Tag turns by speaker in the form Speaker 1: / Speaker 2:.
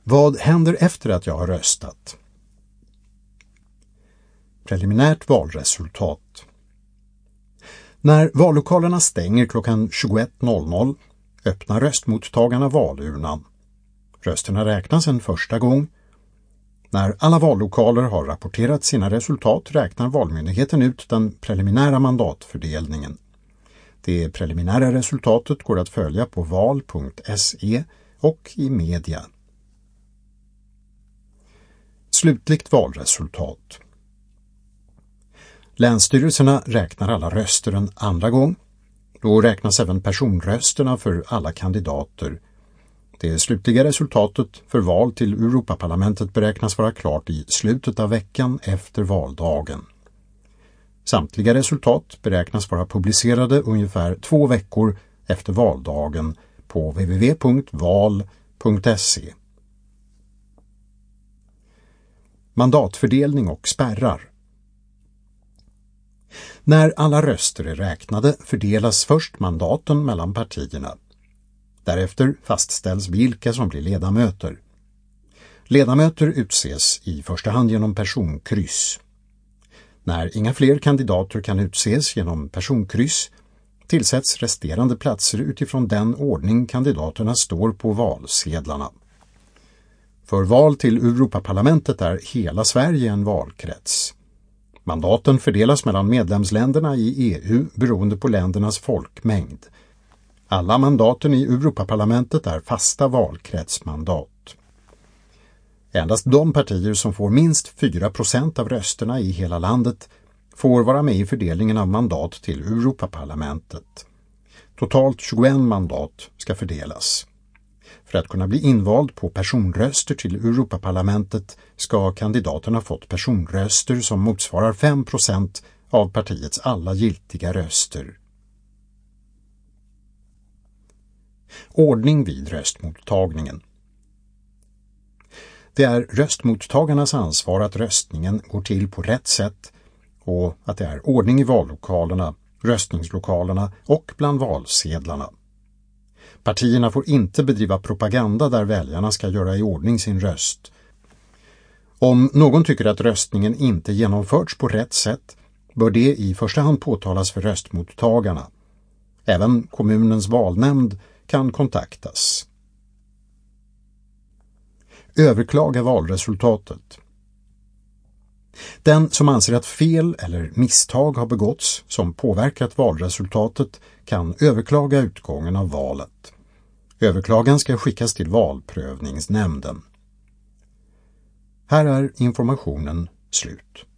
Speaker 1: Vad händer efter att jag har röstat? Preliminärt valresultat. När vallokalerna stänger klockan 21.00 öppnar röstmottagarna valurnan. Rösterna räknas en första gång. När alla vallokaler har rapporterat sina resultat räknar valmyndigheten ut den preliminära mandatfördelningen. Det preliminära resultatet går att följa på val.se och i media. Slutligt valresultat. Länsstyrelserna räknar alla röster en andra gång. Då räknas även personrösterna för alla kandidater. Det slutliga resultatet för val till Europaparlamentet beräknas vara klart i slutet av veckan efter valdagen. Samtliga resultat beräknas vara publicerade ungefär 2 veckor efter valdagen på www.val.se. Mandatfördelning och spärrar. När alla röster är räknade fördelas först mandaten mellan partierna. Därefter fastställs vilka som blir ledamöter. Ledamöter utses i första hand genom personkryss. När inga fler kandidater kan utses genom personkryss tillsätts resterande platser utifrån den ordning kandidaterna står på valsedlarna. För val till Europaparlamentet är hela Sverige en valkrets. Mandaten fördelas mellan medlemsländerna i EU beroende på ländernas folkmängd. Alla mandaten i Europaparlamentet är fasta valkretsmandat. Endast de partier som får minst 4% av rösterna i hela landet får vara med i fördelningen av mandat till Europaparlamentet. Totalt 21 mandat ska fördelas. För att kunna bli invald på personröster till Europaparlamentet ska kandidaterna fått personröster som motsvarar 5% av partiets alla giltiga röster. Ordning vid röstmottagningen. Det är röstmottagarnas ansvar att röstningen går till på rätt sätt och att det är ordning i vallokalerna, röstningslokalerna och bland valsedlarna. Partierna får inte bedriva propaganda där väljarna ska göra i ordning sin röst. Om någon tycker att röstningen inte genomförts på rätt sätt bör det i första hand påtalas för röstmottagarna. Även kommunens valnämnd kan kontaktas. Överklaga valresultatet. Den som anser att fel eller misstag har begåtts som påverkat valresultatet kan överklaga utgången av valet. Överklagan ska skickas till valprövningsnämnden. Här är informationen slut.